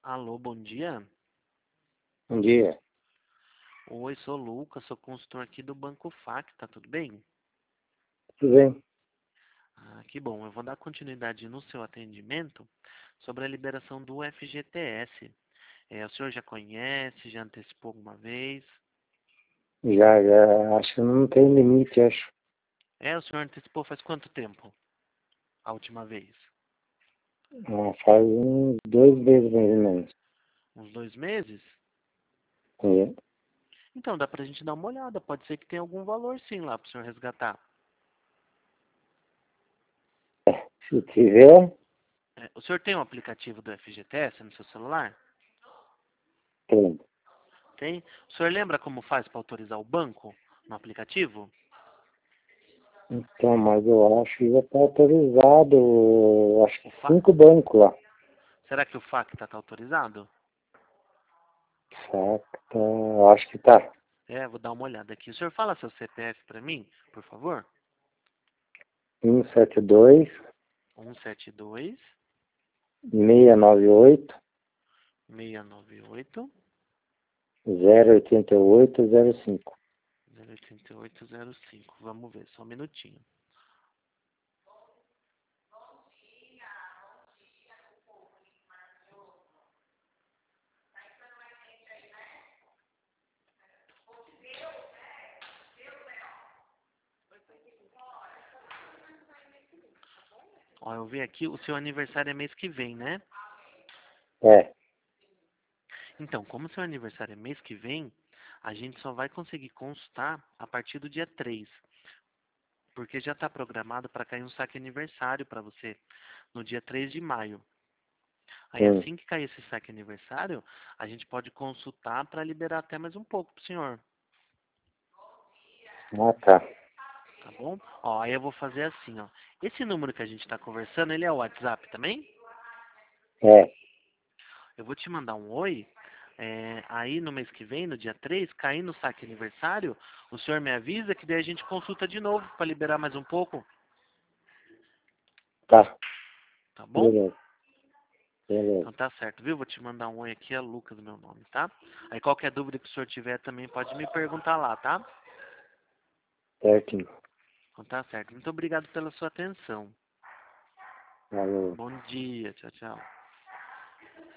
Alô, bom dia. Bom dia. Oi, sou o Lucas, sou consultor aqui do Banco FAC, tá tudo bem? Tudo bem? Ah, que bom. Eu vou dar continuidade no seu atendimento sobre a liberação do FGTS. O senhor já conhece, já antecipou alguma vez? Já, acho que não tem limite, acho. O senhor antecipou faz quanto tempo? A última vez? Faz uns 2 meses mais ou menos. Uns 2 meses? É. Então, dá pra gente dar uma olhada. Pode ser que tenha algum valor sim lá pro senhor resgatar. Se tiver, O senhor tem um aplicativo do FGTS no seu celular? tem. Tem? O senhor lembra como faz para autorizar o banco no aplicativo? Então, mas eu acho que já está autorizado, acho O que FA... 5 bancos lá. Será que o FAC está autorizado? Saca, tá, acho que tá. Vou dar uma olhada aqui. O senhor fala seu CPF para mim, por favor? 172 172 698 698 08805. 08805. Vamos ver, só um minutinho. Ó, eu vi aqui, o seu aniversário é mês que vem, né? É, Então, como seu aniversário é mês que vem, a gente só vai conseguir consultar a partir do dia 3, porque já está programado para cair um saque aniversário para você no dia 3 de maio. Aí sim. assim que cair esse saque aniversário, a gente pode consultar para liberar até mais um pouco pro senhor, Tá. tá bom? Ó, aí eu vou fazer assim, ó. Esse número que a gente está conversando, ele é o WhatsApp também? É, Eu vou te mandar um oi. Aí no mês que vem, no dia 3, cair no saque aniversário, o senhor me avisa que daí a gente consulta de novo para liberar mais um pouco, tá. tá bom? Beleza, beleza. Então tá certo, viu? Vou te mandar um oi aqui, é Lucas meu nome, tá? Aí qualquer dúvida que o senhor tiver também pode me perguntar lá, tá? Certinho. Então tá certo. Muito obrigado pela sua atenção. Valeu. Bom dia, tchau, tchau.